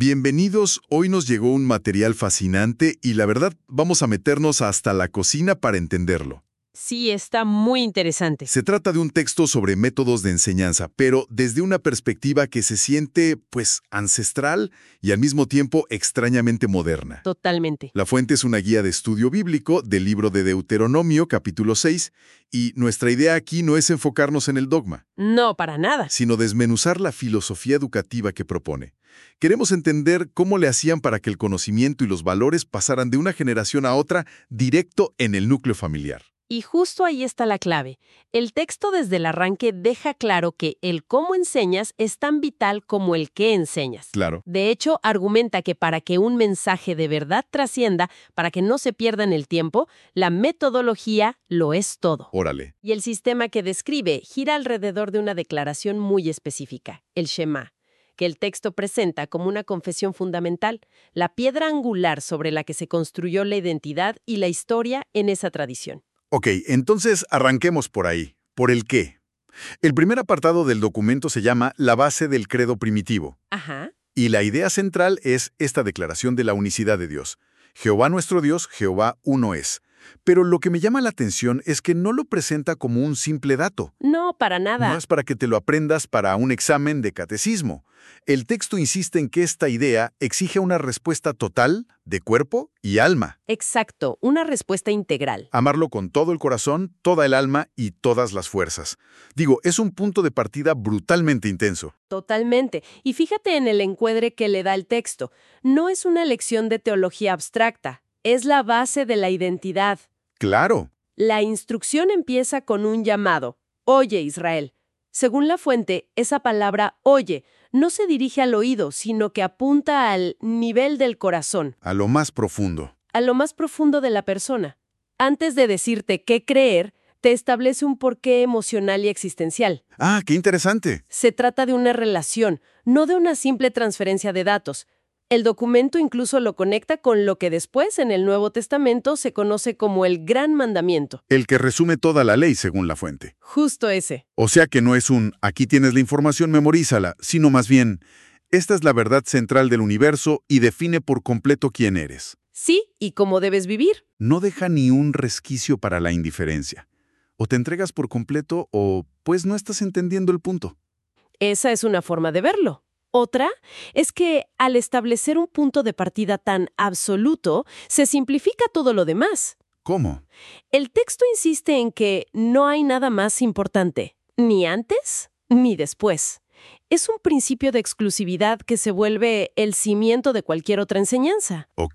Bienvenidos, hoy nos llegó un material fascinante y la verdad vamos a meternos hasta la cocina para entenderlo. Sí, está muy interesante. Se trata de un texto sobre métodos de enseñanza, pero desde una perspectiva que se siente, pues, ancestral y al mismo tiempo extrañamente moderna. Totalmente. La fuente es una guía de estudio bíblico del libro de Deuteronomio, capítulo 6, y nuestra idea aquí no es enfocarnos en el dogma, No, para nada. sino desmenuzar la filosofía educativa que propone. Queremos entender cómo le hacían para que el conocimiento y los valores pasaran de una generación a otra directo en el núcleo familiar. Y justo ahí está la clave. El texto desde el arranque deja claro que el cómo enseñas es tan vital como el qué enseñas. Claro. De hecho, argumenta que para que un mensaje de verdad trascienda, para que no se pierda en el tiempo, la metodología lo es todo. Órale. Y el sistema que describe gira alrededor de una declaración muy específica, el Shema, que el texto presenta como una confesión fundamental, la piedra angular sobre la que se construyó la identidad y la historia en esa tradición. Ok, entonces arranquemos por ahí, por el qué. El primer apartado del documento se llama La base del credo primitivo, Ajá. y la idea central es esta declaración de la unicidad de Dios. Jehová nuestro Dios, Jehová uno es. Pero lo que me llama la atención es que no lo presenta como un simple dato. No, para nada. No es para que te lo aprendas para un examen de catecismo. El texto insiste en que esta idea exige una respuesta total de cuerpo y alma. Exacto, una respuesta integral. Amarlo con todo el corazón, toda el alma y todas las fuerzas. Digo, es un punto de partida brutalmente intenso. Totalmente. Y fíjate en el encuadre que le da el texto. No es una lección de teología abstracta, es la base de la identidad. ¡Claro! La instrucción empieza con un llamado. Oye, Israel. Según la fuente, esa palabra oye no se dirige al oído, sino que apunta al nivel del corazón, A lo más profundo. a lo más profundo de la persona. Antes de decirte qué creer, te establece un porqué emocional y existencial. ¡Ah, qué interesante! Se trata de una relación, no de una simple transferencia de datos. El documento incluso lo conecta con lo que después en el Nuevo Testamento se conoce como el Gran Mandamiento. El que resume toda la ley según la fuente. Justo ese. O sea que no es un aquí tienes la información, memorízala, sino más bien, esta es la verdad central del universo y define por completo quién eres. Sí, y cómo debes vivir. No deja ni un resquicio para la indiferencia. O te entregas por completo o pues no estás entendiendo el punto. Esa es una forma de verlo. Otra es que al establecer un punto de partida tan absoluto, se simplifica todo lo demás. ¿Cómo? El texto insiste en que no hay nada más importante, ni antes ni después. Es un principio de exclusividad que se vuelve el cimiento de cualquier otra enseñanza. ¿Ok?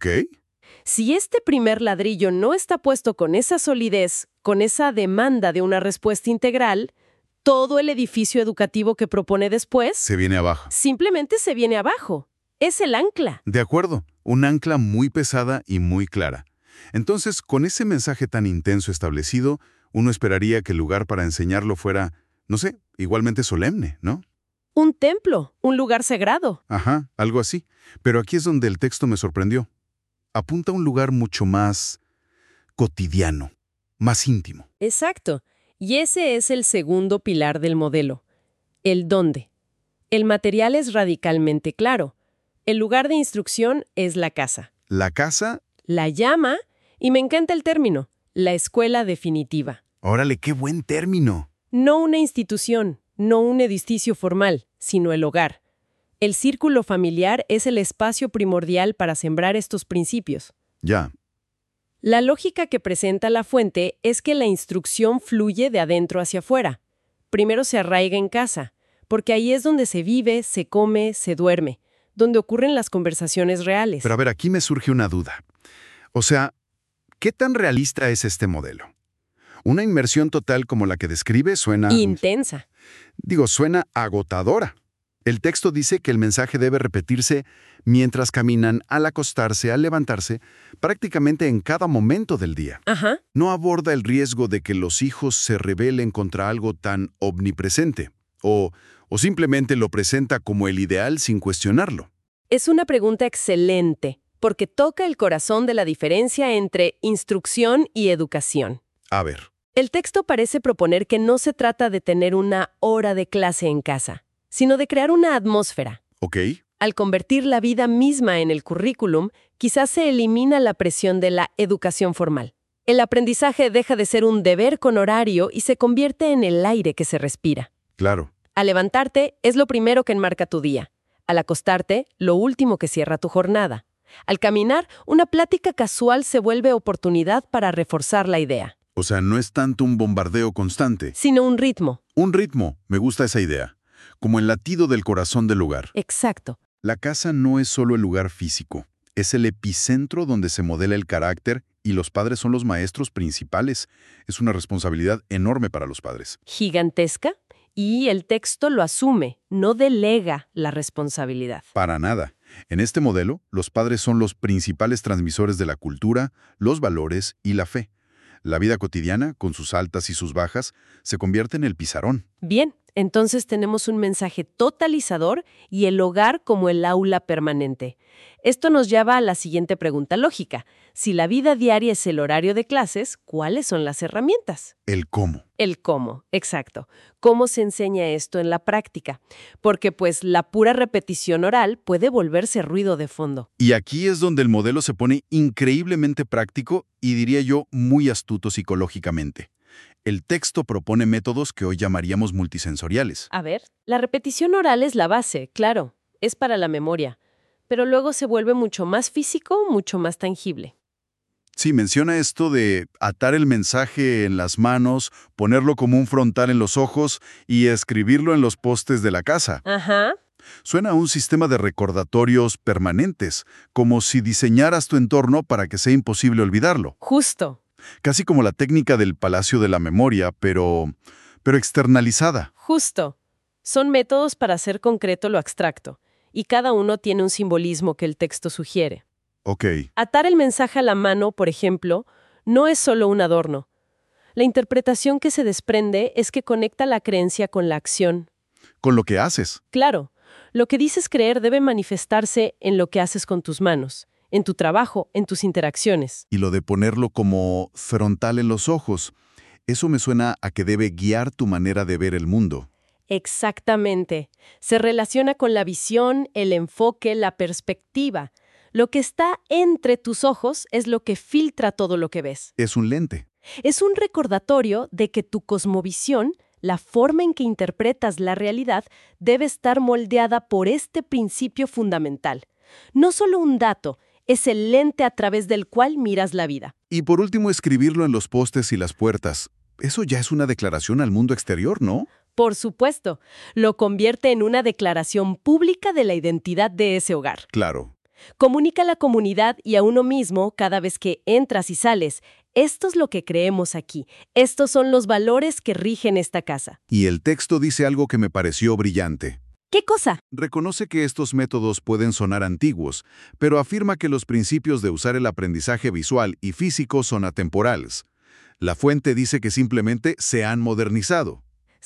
Si este primer ladrillo no está puesto con esa solidez, con esa demanda de una respuesta integral, todo el edificio educativo que propone después Se viene abajo. simplemente se viene abajo. Es el ancla. De acuerdo, un ancla muy pesada y muy clara. Entonces, con ese mensaje tan intenso establecido, uno esperaría que el lugar para enseñarlo fuera, no sé, igualmente solemne, ¿no? Un templo, un lugar sagrado. Ajá, algo así. Pero aquí es donde el texto me sorprendió. Apunta a un lugar mucho más cotidiano, más íntimo. Exacto. Y ese es el segundo pilar del modelo. El dónde. El material es radicalmente claro. El lugar de instrucción es la casa. La casa, La llama, y me encanta el término, la escuela definitiva. órale, qué buen término. No una institución, no un edificio formal, sino el hogar. El círculo familiar es el espacio primordial para sembrar estos principios. Ya, La lógica que presenta la fuente es que la instrucción fluye de adentro hacia afuera. Primero se arraiga en casa, porque ahí es donde se vive, se come, se duerme, donde ocurren las conversaciones reales. pero a ver, aquí me surge una duda. O sea, ¿qué tan realista es este modelo? Una inmersión total como la que describe suena... Intensa. suena agotadora. El texto dice que el mensaje debe repetirse mientras caminan, al acostarse, al levantarse, prácticamente en cada momento del día. Ajá. No aborda el riesgo de que los hijos se rebelen contra algo tan omnipresente, o simplemente lo presenta como el ideal sin cuestionarlo. Es una pregunta excelente, porque toca el corazón de la diferencia entre instrucción y educación. A ver, El texto parece proponer que no se trata de tener una hora de clase en casa, sino de crear una atmósfera. ¿ok? Al convertir la vida misma en el currículum, quizás se elimina la presión de la educación formal. El aprendizaje deja de ser un deber con horario y se convierte en el aire que se respira. Claro. Al levantarte, es lo primero que enmarca tu día. Al acostarte, lo último que cierra tu jornada. Al caminar, una plática casual se vuelve oportunidad para reforzar la idea. O sea, no es tanto un bombardeo constante. Sino un ritmo. Un ritmo, me gusta esa idea. Como el latido del corazón del lugar. Exacto. La casa no es solo el lugar físico. Es el epicentro donde se modela el carácter y los padres son los maestros principales. Es una responsabilidad enorme para los padres. Gigantesca. Y el texto lo asume, no delega la responsabilidad. Para nada. En este modelo, los padres son los principales transmisores de la cultura, los valores y la fe. La vida cotidiana, con sus altas y sus bajas, se convierte en el pizarrón. Bien, entonces tenemos un mensaje totalizador y el hogar como el aula permanente. Esto nos lleva a la siguiente pregunta lógica. Si la vida diaria es el horario de clases, ¿cuáles son las herramientas? El cómo. El cómo, exacto. ¿Cómo se enseña esto en la práctica? Porque pues la pura repetición oral puede volverse ruido de fondo. Y aquí es donde el modelo se pone increíblemente práctico y diría yo muy astuto psicológicamente. El texto propone métodos que hoy llamaríamos multisensoriales. A ver, la repetición oral es la base, claro, es para la memoria, pero luego se vuelve mucho más físico, mucho más tangible. Sí, menciona esto de atar el mensaje en las manos, ponerlo como un frontal en los ojos y escribirlo en los postes de la casa. Ajá. Suena a un sistema de recordatorios permanentes, como si diseñaras tu entorno para que sea imposible olvidarlo. Justo. Casi como la técnica del Palacio de la Memoria, pero externalizada. Justo. Son métodos para hacer concreto lo abstracto, y cada uno tiene un simbolismo que el texto sugiere. Ok. Atar el mensaje a la mano, por ejemplo, no es solo un adorno. La interpretación que se desprende es que conecta la creencia con la acción. Con lo que haces. Claro, lo que dices creer debe manifestarse en lo que haces con tus manos, en tu trabajo, en tus interacciones. Y lo de ponerlo como frontal en los ojos, eso me suena a que debe guiar tu manera de ver el mundo. Exactamente. Se relaciona con la visión, el enfoque, la perspectiva. Lo que está entre tus ojos es lo que filtra todo lo que ves. Es un lente. Es un recordatorio de que tu cosmovisión, la forma en que interpretas la realidad, debe estar moldeada por este principio fundamental. No solo un dato, es el lente a través del cual miras la vida. Y por último, escribirlo en los postes y las puertas. Eso ya es una declaración al mundo exterior, ¿no? Por supuesto, lo convierte en una declaración pública de la identidad de ese hogar. Claro. Comunica a la comunidad y a uno mismo cada vez que entras y sales. Esto es lo que creemos aquí. Estos son los valores que rigen esta casa. Y el texto dice algo que me pareció brillante. ¿Qué cosa? Reconoce que estos métodos pueden sonar antiguos, pero afirma que los principios de usar el aprendizaje visual y físico son atemporales. La fuente dice que simplemente se han modernizado.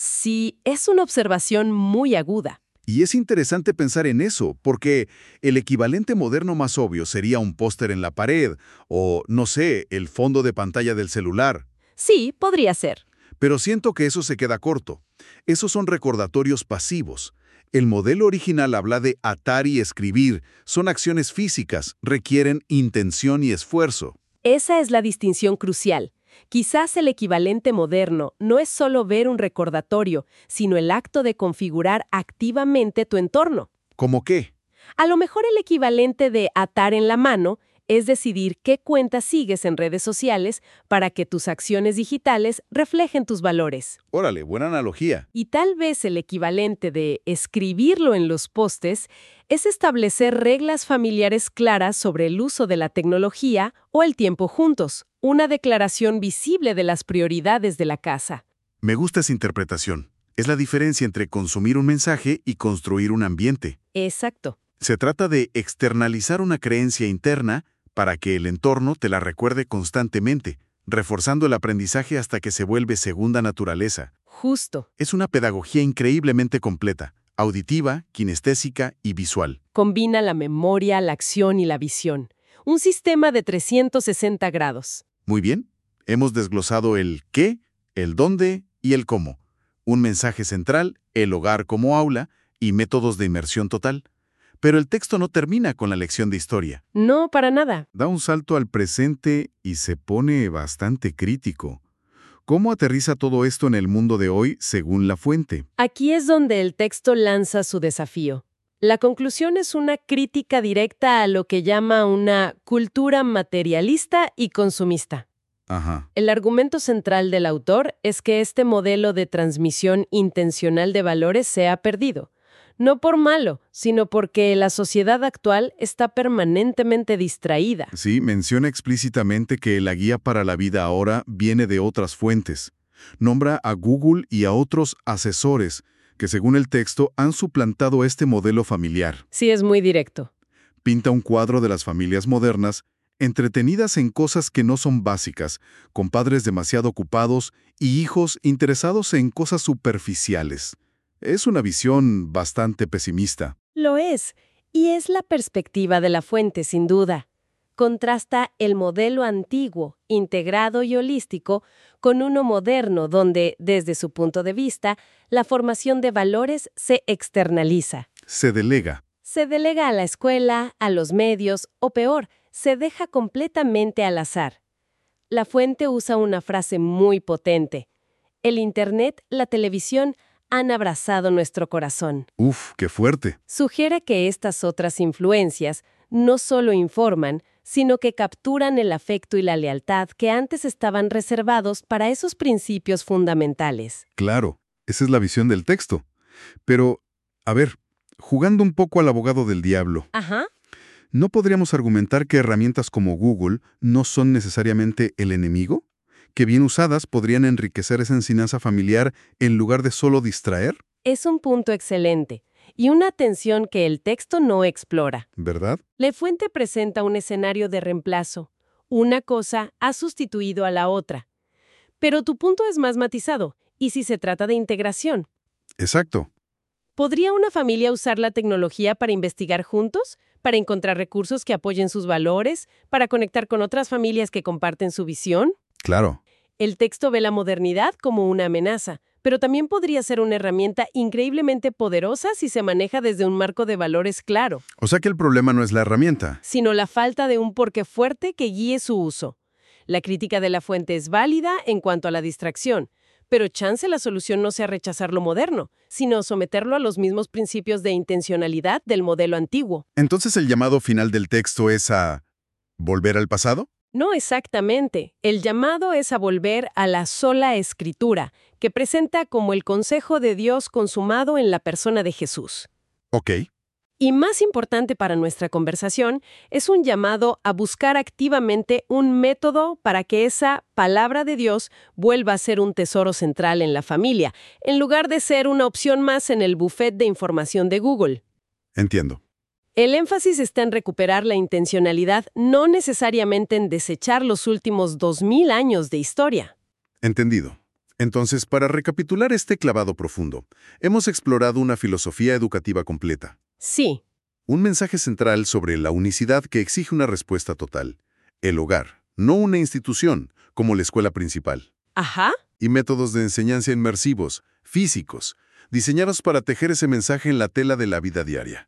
Sí, es una observación muy aguda. Y es interesante pensar en eso, porque el equivalente moderno más obvio sería un póster en la pared o, no sé, el fondo de pantalla del celular. Sí, podría ser. Pero siento que eso se queda corto. Esos son recordatorios pasivos. El modelo original habla de atar y escribir. Son acciones físicas, requieren intención y esfuerzo. Esa es la distinción crucial. Quizás el equivalente moderno no es solo ver un recordatorio, sino el acto de configurar activamente tu entorno. ¿Cómo qué? A lo mejor el equivalente de atar en la mano es decidir qué cuentas sigues en redes sociales para que tus acciones digitales reflejen tus valores. Órale, buena analogía. Y tal vez el equivalente de escribirlo en los postes es establecer reglas familiares claras sobre el uso de la tecnología o el tiempo juntos, una declaración visible de las prioridades de la casa. Me gusta esa interpretación. Es la diferencia entre consumir un mensaje y construir un ambiente. Exacto. Se trata de externalizar una creencia interna para que el entorno te la recuerde constantemente, reforzando el aprendizaje hasta que se vuelve segunda naturaleza. Justo. Es una pedagogía increíblemente completa, auditiva, kinestésica y visual. Combina la memoria, la acción y la visión. Un sistema de 360 grados. Muy bien, hemos desglosado el qué, el dónde y el cómo. Un mensaje central, el hogar como aula y métodos de inmersión total. Pero el texto no termina con la lección de historia. No, para nada. Da un salto al presente y se pone bastante crítico. ¿Cómo aterriza todo esto en el mundo de hoy según la fuente? Aquí es donde el texto lanza su desafío. La conclusión es una crítica directa a lo que llama una cultura materialista y consumista. Ajá. El argumento central del autor es que este modelo de transmisión intencional de valores se ha perdido. No por malo, sino porque la sociedad actual está permanentemente distraída. Sí, menciona explícitamente que la guía para la vida ahora viene de otras fuentes. Nombra a Google y a otros asesores que, según el texto, han suplantado este modelo familiar. Sí, es muy directo. Pinta un cuadro de las familias modernas, entretenidas en cosas que no son básicas, con padres demasiado ocupados y hijos interesados en cosas superficiales. Es una visión bastante pesimista. Lo es, y es la perspectiva de la fuente, sin duda. Contrasta el modelo antiguo, integrado y holístico, con uno moderno donde, desde su punto de vista, la formación de valores se externaliza. Se delega. Se delega a la escuela, a los medios, o peor, se deja completamente al azar. La fuente usa una frase muy potente. El Internet, la televisión, han abrazado nuestro corazón. Uf, qué fuerte. Sugiere que estas otras influencias no solo informan, sino que capturan el afecto y la lealtad que antes estaban reservados para esos principios fundamentales. Claro, esa es la visión del texto. Pero, a ver, jugando un poco al abogado del diablo, Ajá. ¿no podríamos argumentar que herramientas como Google no son necesariamente el enemigo? ¿Que bien usadas podrían enriquecer esa enseñanza familiar en lugar de solo distraer? Es un punto excelente y una tensión que el texto no explora. ¿Verdad? La fuente presenta un escenario de reemplazo. Una cosa ha sustituido a la otra. Pero tu punto es más matizado, y si se trata de integración. Exacto. ¿Podría una familia usar la tecnología para investigar juntos? ¿Para encontrar recursos que apoyen sus valores? ¿Para conectar con otras familias que comparten su visión? Claro. El texto ve la modernidad como una amenaza, pero también podría ser una herramienta increíblemente poderosa si se maneja desde un marco de valores claro, O sea que el problema no es la herramienta. sino la falta de un porqué fuerte que guíe su uso. La crítica de la fuente es válida en cuanto a la distracción, pero chance la solución no sea rechazar lo moderno, sino someterlo a los mismos principios de intencionalidad del modelo antiguo. Entonces el llamado final del texto es a ¿volver al pasado? No exactamente. El llamado es a volver a la sola Escritura, que presenta como el consejo de Dios consumado en la persona de Jesús. Ok. Y más importante para nuestra conversación, es un llamado a buscar activamente un método para que esa palabra de Dios vuelva a ser un tesoro central en la familia, en lugar de ser una opción más en el buffet de información de Google. Entiendo. El énfasis está en recuperar la intencionalidad, no necesariamente en desechar los últimos 2000 años de historia. Entendido. Entonces, para recapitular este clavado profundo, hemos explorado una filosofía educativa completa. Sí, Un mensaje central sobre la unicidad que exige una respuesta total. El hogar, no una institución, como la escuela principal. ajá. Y métodos de enseñanza inmersivos, físicos, diseñados para tejer ese mensaje en la tela de la vida diaria.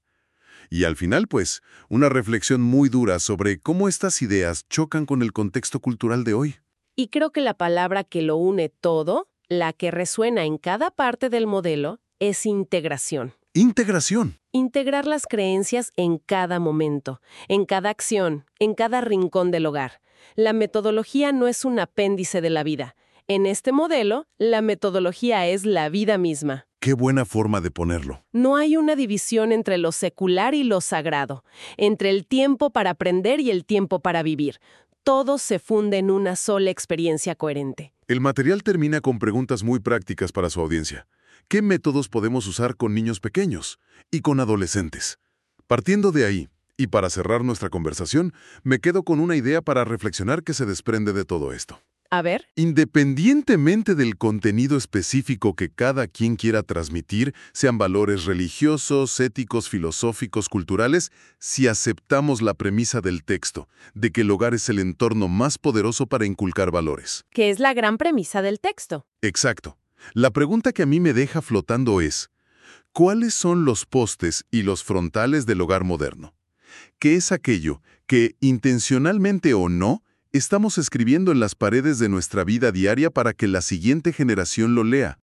Y al final, pues, una reflexión muy dura sobre cómo estas ideas chocan con el contexto cultural de hoy. Y creo que la palabra que lo une todo, la que resuena en cada parte del modelo, es integración. Integración. Integrar las creencias en cada momento, en cada acción, en cada rincón del hogar. La metodología no es un apéndice de la vida. En este modelo, la metodología es la vida misma. Qué buena forma de ponerlo. No hay una división entre lo secular y lo sagrado, entre el tiempo para aprender y el tiempo para vivir. Todo se funde en una sola experiencia coherente. El material termina con preguntas muy prácticas para su audiencia. ¿Qué métodos podemos usar con niños pequeños y con adolescentes? Partiendo de ahí, y para cerrar nuestra conversación, me quedo con una idea para reflexionar que se desprende de todo esto. A ver, Independientemente del contenido específico que cada quien quiera transmitir, sean valores religiosos, éticos, filosóficos, culturales, si aceptamos la premisa del texto, de que el hogar es el entorno más poderoso para inculcar valores. ¿qué es la gran premisa del texto? Exacto. La pregunta que a mí me deja flotando es, ¿Cuáles son los postes y los frontales del hogar moderno? ¿Qué es aquello que, intencionalmente o no, estamos escribiendo en las paredes de nuestra vida diaria para que la siguiente generación lo lea?